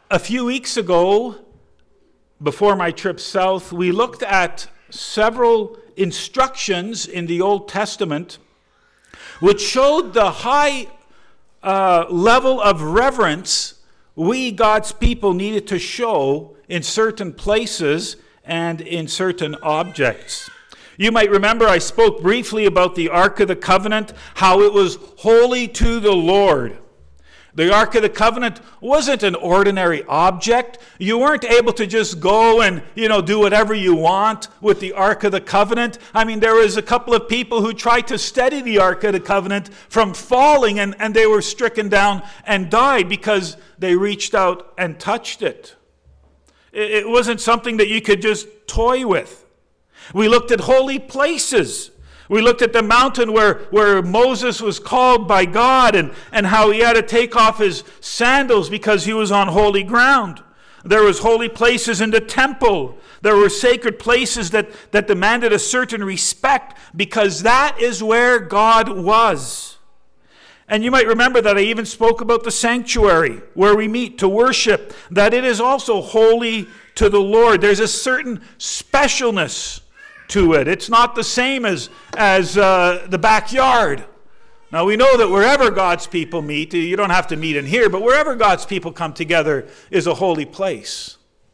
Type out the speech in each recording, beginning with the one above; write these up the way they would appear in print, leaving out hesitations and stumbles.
A few weeks ago, before my trip south, we looked at several instructions in the Old Testament which showed the high level of reverence we, God's people, needed to show in certain places and in certain objects. You might remember I spoke briefly about the Ark of the Covenant, how it was holy to the Lord. The Ark of the Covenant wasn't an ordinary object. You weren't able to just go and, do whatever you want with the Ark of the Covenant. I mean, there was a couple of people who tried to steady the Ark of the Covenant from falling, and they were stricken down and died because they reached out and touched it. It wasn't something that you could just toy with. We looked at holy places. We looked at the mountain where Moses was called by God and how he had to take off his sandals because he was on holy ground. There was holy places in the temple. There were sacred places that demanded a certain respect because that is where God was. And you might remember that I even spoke about the sanctuary where we meet to worship, that it is also holy to the Lord. There's a certain specialness to it. It's not the same as the backyard. Now we know that wherever God's people meet, you don't have to meet in here, but wherever God's people come together is a holy place.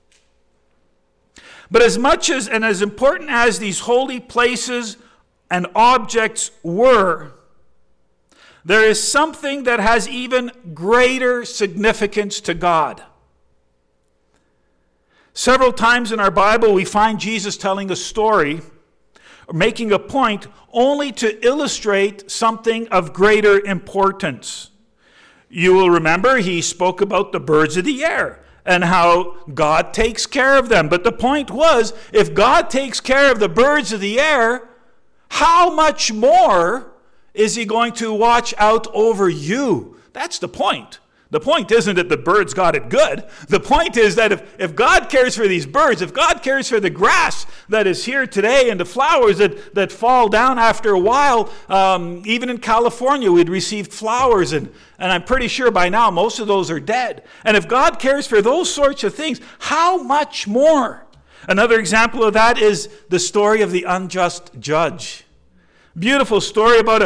But as much as and as important as these holy places and objects were, there is something that has even greater significance to God. Several times in our Bible, we find Jesus telling a story or making a point only to illustrate something of greater importance. You will remember he spoke about the birds of the air and how God takes care of them. But the point was, if God takes care of the birds of the air, how much more is he going to watch out over you? That's the point. The point isn't that the birds got it good. The point is that if God cares for these birds, if God cares for the grass that is here today and the flowers that fall down after a while, even in California we'd received flowers and I'm pretty sure by now most of those are dead. And if God cares for those sorts of things, how much more? Another example of that is the story of the unjust judge. Beautiful story about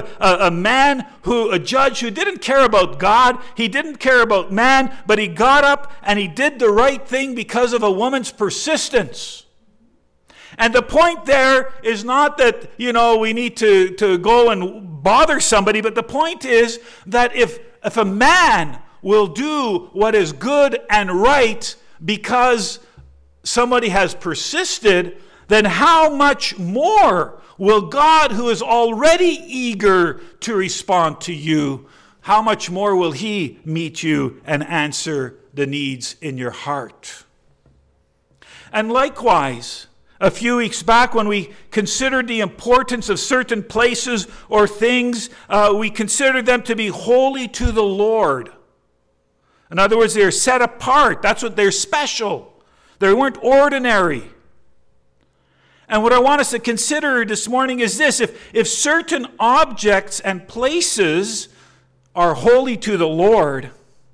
a judge who didn't care about God, he didn't care about man, but he got up and he did the right thing because of a woman's persistence. And the point there is not that, we need to go and bother somebody, but the point is that if a man will do what is good and right because somebody has persisted, then how much more will God, who is already eager to respond to you, how much more will he meet you and answer the needs in your heart? And likewise, a few weeks back when we considered the importance of certain places or things, we considered them to be holy to the Lord. In other words, they're set apart. That's what they're special. They weren't ordinary. And what I want us to consider this morning is this. If certain objects and places are holy to the Lord,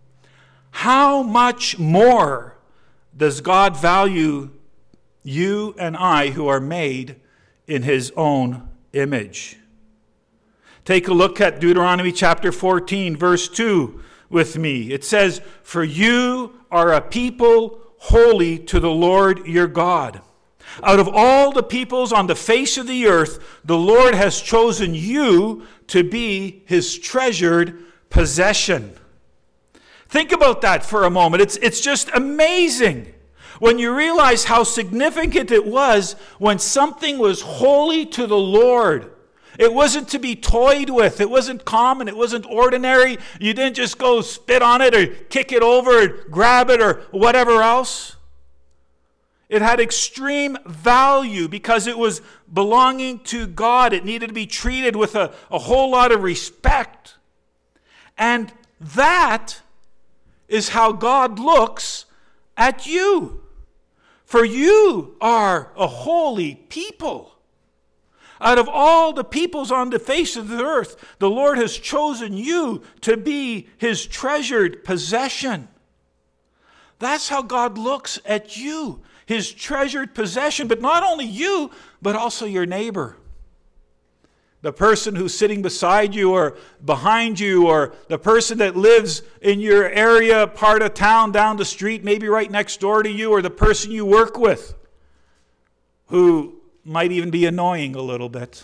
how much more does God value you and I who are made in his own image? Take a look at Deuteronomy chapter 14, verse 2 with me. It says, "For you are a people holy to the Lord your God. Out of all the peoples on the face of the earth, the Lord has chosen you to be his treasured possession." Think about that for a moment. It's just amazing when you realize how significant it was when something was holy to the Lord. It wasn't to be toyed with. It wasn't common. It wasn't ordinary. You didn't just go spit on it or kick it over or grab it or whatever else. It had extreme value because it was belonging to God. It needed to be treated with a whole lot of respect. And that is how God looks at you. For you are a holy people. Out of all the peoples on the face of the earth, the Lord has chosen you to be his treasured possession. That's how God looks at you, his treasured possession, but not only you, but also your neighbor. The person who's sitting beside you or behind you, or the person that lives in your area, part of town, down the street, maybe right next door to you, or the person you work with, who might even be annoying a little bit.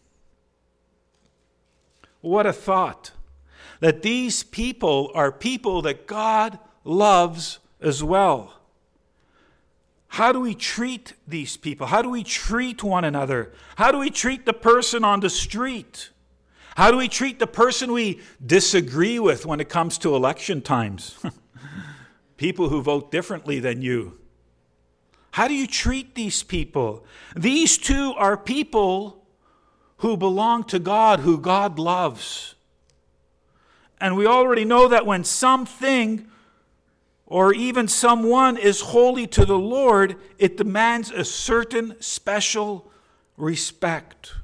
What a thought, that these people are people that God loves as well. How do we treat these people? How do we treat one another? How do we treat the person on the street? How do we treat the person we disagree with when it comes to election times? People who vote differently than you. How do you treat these people? These two are people who belong to God, who God loves. And we already know that when something or even someone is holy to the Lord, it demands a certain special respect,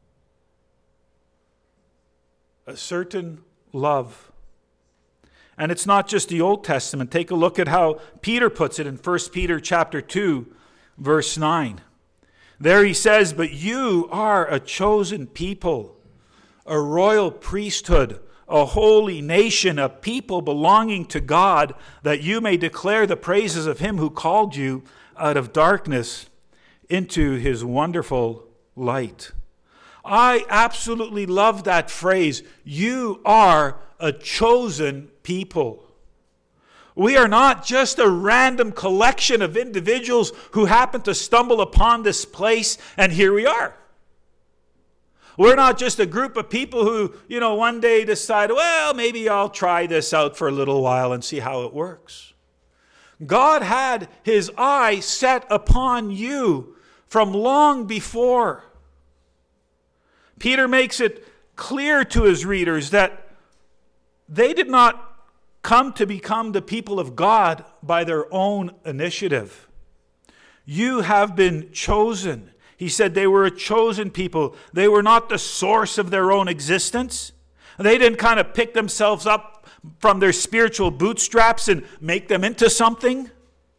a certain love. And it's not just the Old Testament. Take a look at how Peter puts it in 1 Peter chapter 2, verse 9. There he says, "But you are a chosen people, a royal priesthood, a holy nation, a people belonging to God, that you may declare the praises of him who called you out of darkness into his wonderful light." I absolutely love that phrase. You are a chosen people. We are not just a random collection of individuals who happen to stumble upon this place, and here we are. We're not just a group of people who, one day decide, well, maybe I'll try this out for a little while and see how it works. God had his eye set upon you from long before. Peter makes it clear to his readers that they did not come to become the people of God by their own initiative. You have been chosen. He said they were a chosen people. They were not the source of their own existence. They didn't kind of pick themselves up from their spiritual bootstraps and make them into something.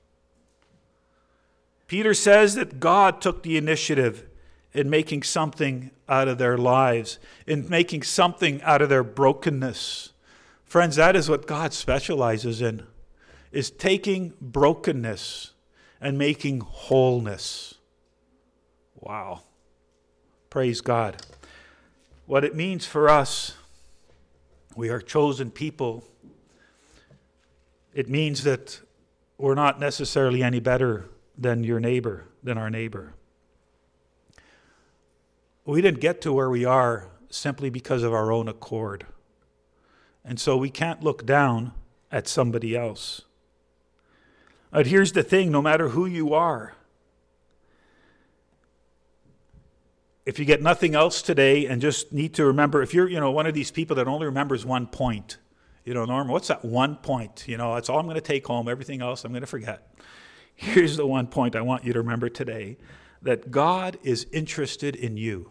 Peter says that God took the initiative in making something out of their lives, in making something out of their brokenness. Friends, that is what God specializes in, is taking brokenness and making wholeness. Wow. Praise God. What it means for us, we are chosen people. It means that we're not necessarily any better than your neighbor, than our neighbor. We didn't get to where we are simply because of our own accord. And so we can't look down at somebody else. But here's the thing, no matter who you are, if you get nothing else today and just need to remember, if you're one of these people that only remembers one point, Norm, what's that one point? That's all I'm going to take home. Everything else I'm going to forget. Here's the one point I want you to remember today, that God is interested in you.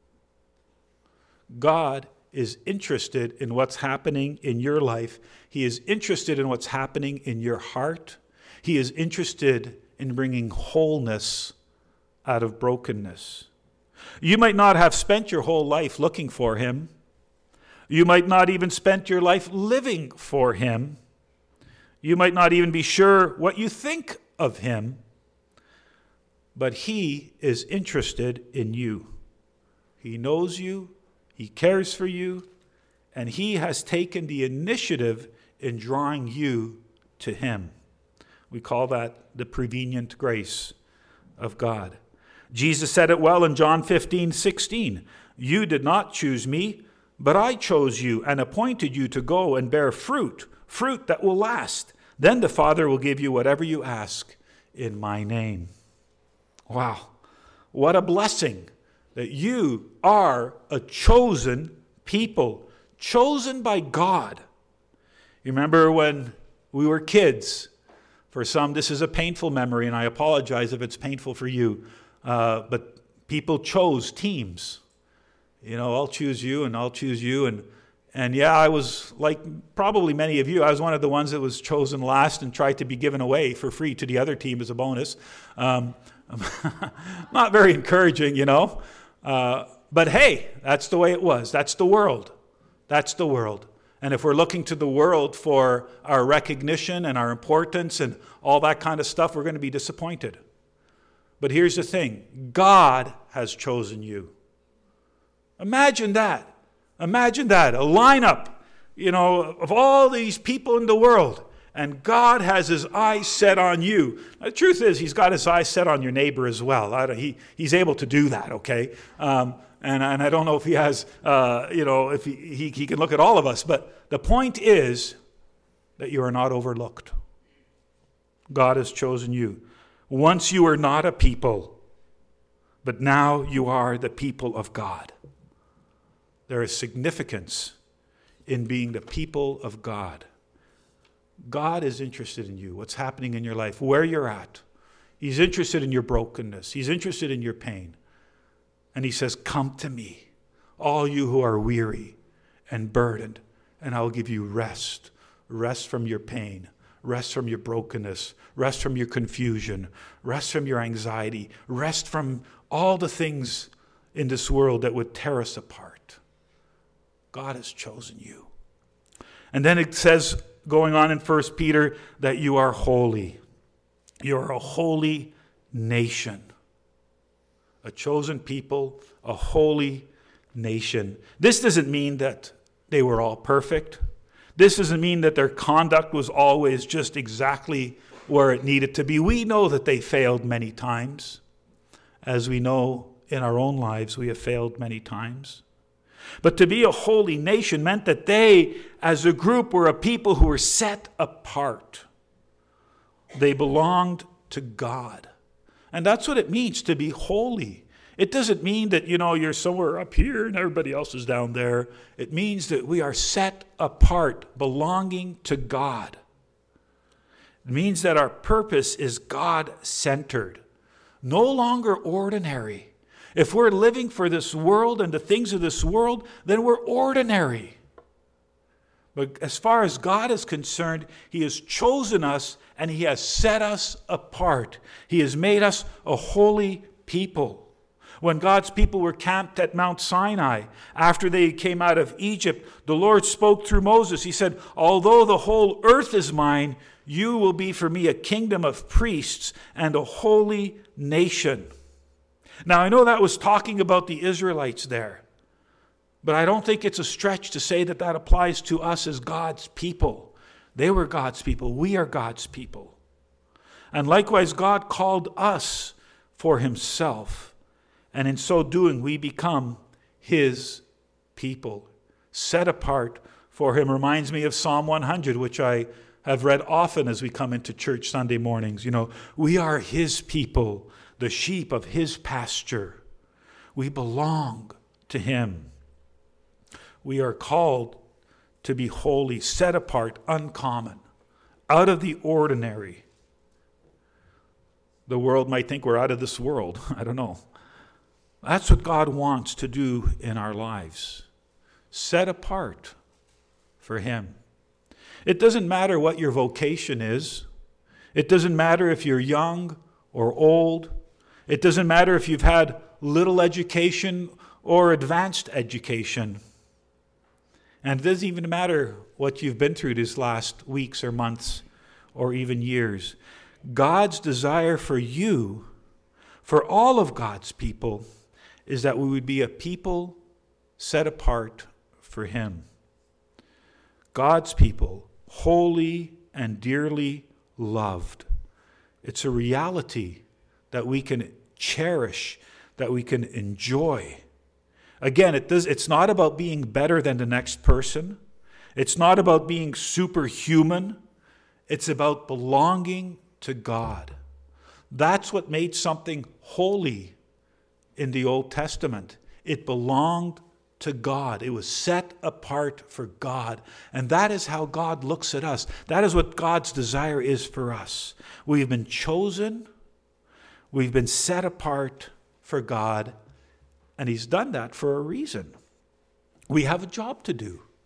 God is interested in what's happening in your life. He is interested in what's happening in your heart. He is interested in bringing wholeness out of brokenness. You might not have spent your whole life looking for him. You might not even spent your life living for him. You might not even be sure what you think of him. But he is interested in you. He knows you. He cares for you. And he has taken the initiative in drawing you to him. We call that the prevenient grace of God. Jesus said it well in John 15:16. You did not choose me, but I chose you and appointed you to go and bear fruit that will last. Then the Father will give you whatever you ask in my name. Wow, what a blessing that you are a chosen people, chosen by God. You remember when we were kids? For some, this is a painful memory, and I apologize if it's painful for you. But people chose teams. I'll choose you, and I'll choose you, And yeah, I was like probably many of you, I was one of the ones that was chosen last and tried to be given away for free to the other team as a bonus. Not very encouraging, But hey, that's the way it was. That's the world. That's the world. And if we're looking to the world for our recognition and our importance and all that kind of stuff, we're going to be disappointed. But here's the thing. God has chosen you. Imagine that. Imagine that. A lineup, of all these people in the world. And God has his eyes set on you. Now, the truth is, he's got his eyes set on your neighbor as well. He's able to do that, okay? And I don't know if he has, if he can look at all of us. But the point is that you are not overlooked. God has chosen you. Once you were not a people, but now you are the people of God. There is significance in being the people of God. God is interested in you, what's happening in your life, where you're at. He's interested in your brokenness. He's interested in your pain. And he says, come to me, all you who are weary and burdened, and I will give you rest. Rest from your pain. Rest from your brokenness. Rest from your confusion. Rest from your anxiety. Rest from all the things in this world that would tear us apart. God has chosen you. And then it says, going on in 1 Peter, that you are holy. You are a holy nation. A chosen people, a holy nation. This doesn't mean that they were all perfect. This doesn't mean that their conduct was always just exactly where it needed to be. We know that they failed many times. As we know in our own lives, we have failed many times. But to be a holy nation meant that they, as a group, were a people who were set apart. They belonged to God. And that's what it means to be holy. It doesn't mean that, you're somewhere up here and everybody else is down there. It means that we are set apart, belonging to God. It means that our purpose is God-centered, no longer ordinary. If we're living for this world and the things of this world, then we're ordinary. But as far as God is concerned, he has chosen us and he has set us apart. He has made us a holy people. When God's people were camped at Mount Sinai, after they came out of Egypt, the Lord spoke through Moses. He said, although the whole earth is mine, you will be for me a kingdom of priests and a holy nation. Now, I know that was talking about the Israelites there, but I don't think it's a stretch to say that that applies to us as God's people. They were God's people. We are God's people. And likewise, God called us for himself. And in so doing, we become his people, set apart for him. Reminds me of Psalm 100, which I have read often as we come into church Sunday mornings. We are his people, the sheep of his pasture. We belong to him. We are called to be holy, set apart, uncommon, out of the ordinary. The world might think we're out of this world. I don't know. That's what God wants to do in our lives. Set apart for him. It doesn't matter what your vocation is. It doesn't matter if you're young or old. It doesn't matter if you've had little education or advanced education. And it doesn't even matter what you've been through these last weeks or months or even years. God's desire for you, for all of God's people, is that we would be a people set apart for him. God's people, holy and dearly loved. It's a reality that we can cherish, that we can enjoy. Again, it's not about being better than the next person. It's not about being superhuman. It's about belonging to God. That's what made something holy in the Old Testament. It belonged to God. It was set apart for God. And that is how God looks at us. That is what God's desire is for us. We've been chosen. We've been set apart for God. And he's done that for a reason. We have a job to do.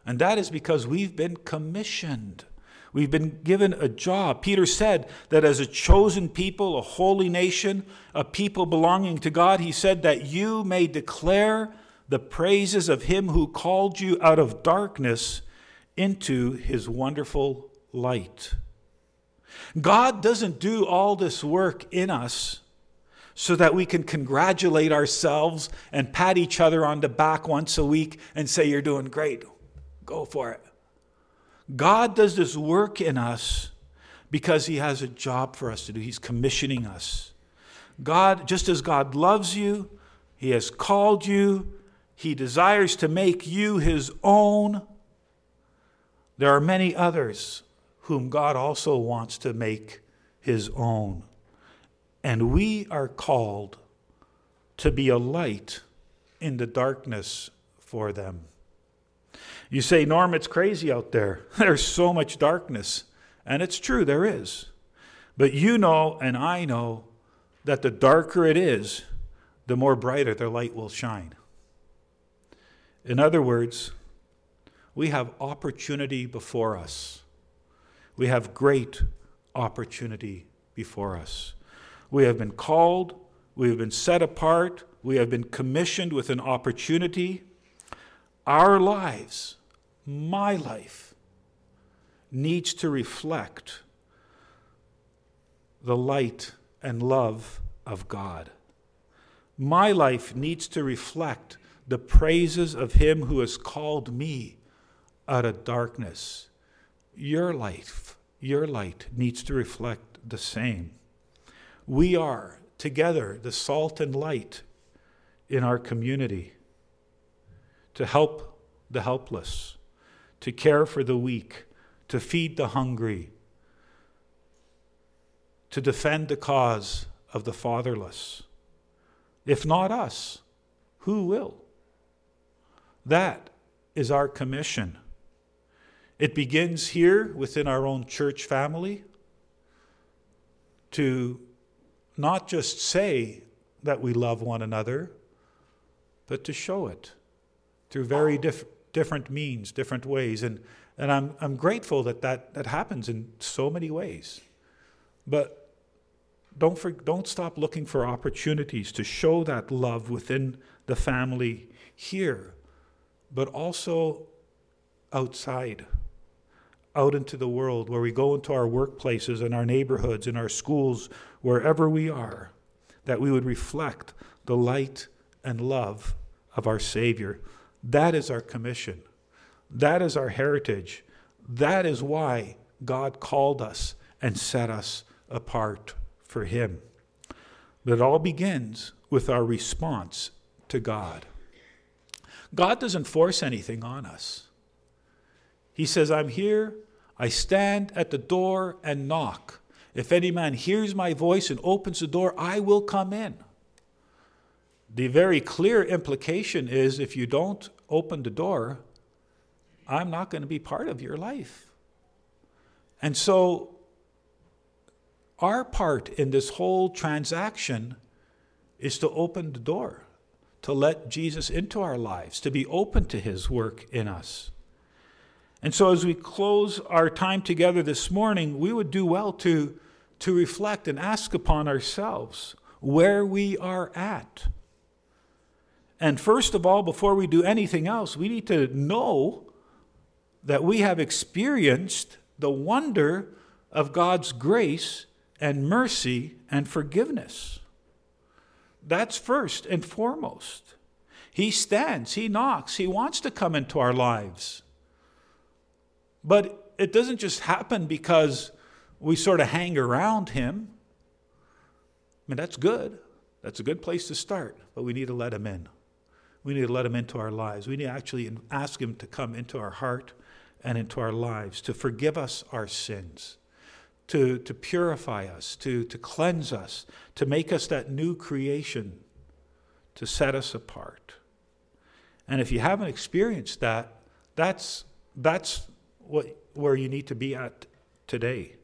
And that is because we've been commissioned. We've been given a job. Peter said that as a chosen people, a holy nation, a people belonging to God, he said that you may declare the praises of him who called you out of darkness into his wonderful light. God doesn't do all this work in us so that we can congratulate ourselves and pat each other on the back once a week and say, you're doing great. Go for it. God does this work in us because he has a job for us to do. He's commissioning us. God, just as God loves you, he has called you, he desires to make you his own. There are many others whom God also wants to make his own. And we are called to be a light in the darkness for them. You say, Norm, it's crazy out there. There's so much darkness. And it's true, there is. But you know and I know that the darker it is, the more brighter the light will shine. In other words, we have opportunity before us. We have great opportunity before us. We have been called, we have been set apart, we have been commissioned with an opportunity. Our lives, my life, needs to reflect the light and love of God. My life needs to reflect the praises of him who has called me out of darkness. Your life, your light needs to reflect the same. We are together the salt and light in our community to help the helpless, to care for the weak, to feed the hungry, to defend the cause of the fatherless. If not us, who will? That is our commission. It begins here within our own church family to not just say that we love one another, but to show it through very different means, different ways. And I'm grateful that happens in so many ways. But don't stop looking for opportunities to show that love within the family here, but also outside, out into the world, where we go into our workplaces and our neighborhoods, in our schools, wherever we are, that we would reflect the light and love of our Savior. That is our commission. That is our heritage. That is why God called us and set us apart for him. But it all begins with our response to God. God doesn't force anything on us. He says, I'm here, I stand at the door and knock. If any man hears my voice and opens the door, I will come in. The very clear implication is, if you don't open the door, I'm not going to be part of your life. And so our part in this whole transaction is to open the door, to let Jesus into our lives, to be open to his work in us. And so as we close our time together this morning, we would do well to reflect and ask upon ourselves where we are at. And first of all, before we do anything else, we need to know that we have experienced the wonder of God's grace and mercy and forgiveness. That's first and foremost. He stands, he knocks, he wants to come into our lives. But it doesn't just happen because we sort of hang around him. I mean, that's good. That's a good place to start, but we need to let him in. We need to let him into our lives. We need to actually ask him to come into our heart and into our lives, to forgive us our sins, to purify us, to cleanse us, to make us that new creation, to set us apart. And if you haven't experienced that, that's where you need to be at today.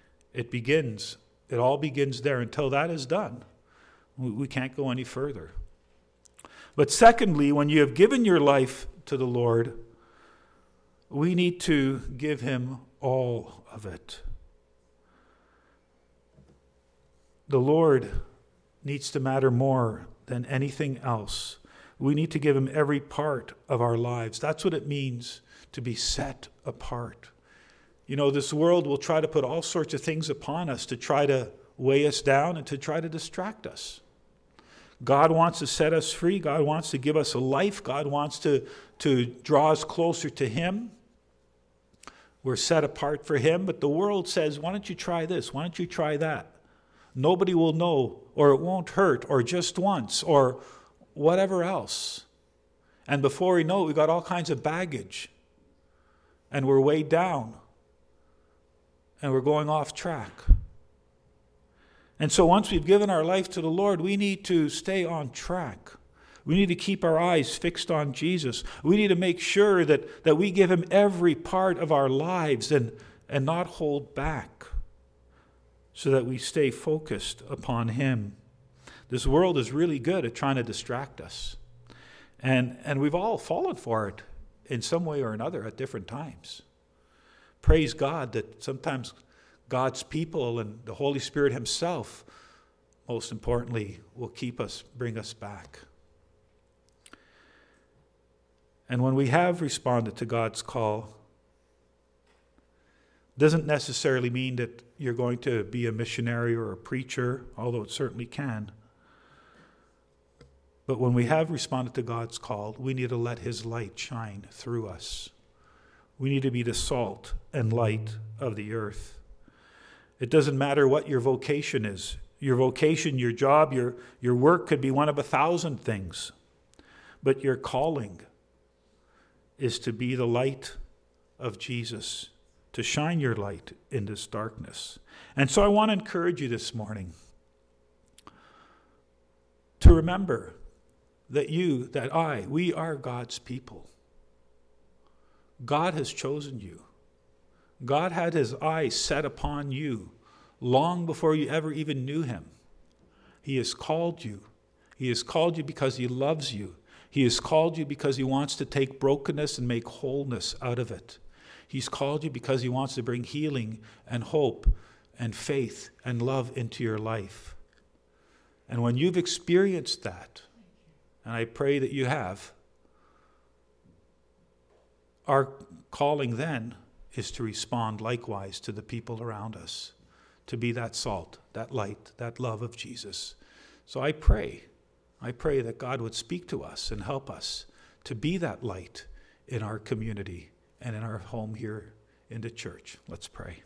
It all begins there. Until that is done, we can't go any further. But secondly, when you have given your life to the Lord, we need to give him all of it. The Lord needs to matter more than anything else. We need to give him every part of our lives. That's what it means to be set apart. You know, this world will try to put all sorts of things upon us to try to weigh us down and to try to distract us. God wants to set us free. God wants to give us a life. God wants to draw us closer to him. We're set apart for him, but the world says, why don't you try this? Why don't you try that? Nobody will know, or it won't hurt, or just once, or whatever else. And before we know it, we've got all kinds of baggage. And we're weighed down. And we're going off track. And so once we've given our life to the Lord, we need to stay on track. We need to keep our eyes fixed on Jesus. We need to make sure that we give him every part of our lives and not hold back, so that we stay focused upon him. This world is really good at trying to distract us. And we've all fallen for it in some way or another at different times. Praise God that sometimes God's people and the Holy Spirit himself, most importantly, will bring us back. And when we have responded to God's call, doesn't necessarily mean that you're going to be a missionary or a preacher, although it certainly can. But when we have responded to God's call, we need to let his light shine through us. We need to be the salt and light of the earth. It doesn't matter what your vocation is. Your vocation, your job, your work could be one of 1,000 things. But your calling is to be the light of Jesus, to shine your light in this darkness. And so I want to encourage you this morning to remember that we are God's people. God has chosen you. God had his eyes set upon you long before you ever even knew him. He has called you. He has called you because he loves you. He has called you because he wants to take brokenness and make wholeness out of it. He's called you because he wants to bring healing and hope and faith and love into your life. And when you've experienced that, and I pray that you have, our calling then is to respond likewise to the people around us, to be that salt, that light, that love of Jesus. So I pray that God would speak to us and help us to be that light in our community and in our home here in the church. Let's pray.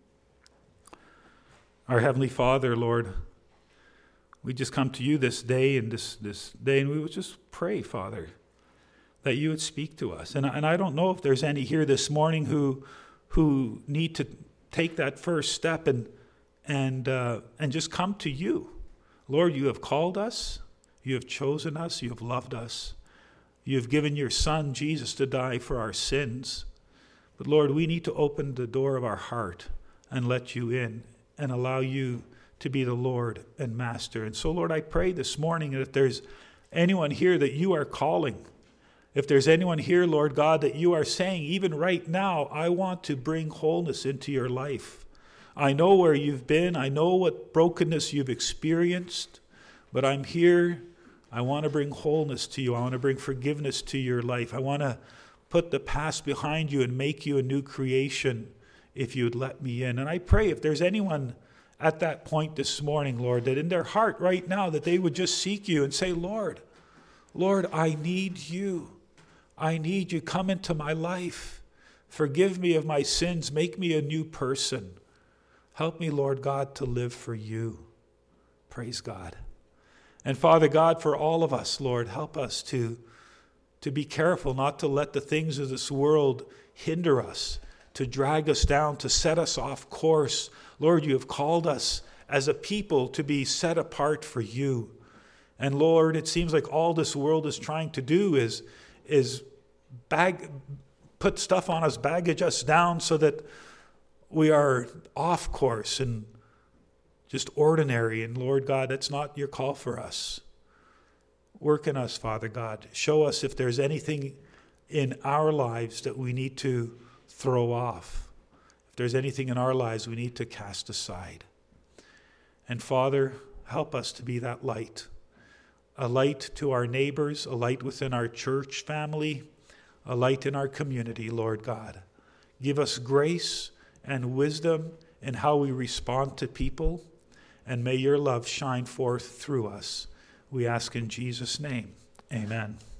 Our Heavenly Father, Lord, we just come to you this day and this day, and we would just pray, Father, that you would speak to us. And I don't know if there's any here this morning who need to take that first step and just come to you. Lord, you have called us, you have chosen us, you have loved us. You have given your Son, Jesus, to die for our sins. But Lord, we need to open the door of our heart and let you in and allow you to be the Lord and Master. And so, Lord, I pray this morning that if there's anyone here that you are calling, if there's anyone here, Lord God, that you are saying, even right now, I want to bring wholeness into your life. I know where you've been. I know what brokenness you've experienced, but I'm here. I want to bring wholeness to you. I want to bring forgiveness to your life. I want to put the past behind you and make you a new creation if you'd let me in. And I pray if there's anyone at that point this morning, Lord, that in their heart right now that they would just seek you and say, Lord, I need you. I need you. Come into my life. Forgive me of my sins. Make me a new person. Help me, Lord God, to live for you. Praise God. And Father God, for all of us, Lord, help us to be careful not to let the things of this world hinder us, to drag us down, to set us off course. Lord, you have called us as a people to be set apart for you. And Lord, it seems like all this world is trying to do is put stuff on us, baggage us down so that we are off course and just ordinary. And Lord God, that's not your call for us. Work in us, Father God. Show us if there's anything in our lives that we need to throw off. If there's anything in our lives we need to cast aside. And Father, help us to be that light. A light to our neighbors, a light within our church family, a light in our community, Lord God. Give us grace and wisdom in how we respond to people, and may your love shine forth through us. We ask in Jesus' name. Amen.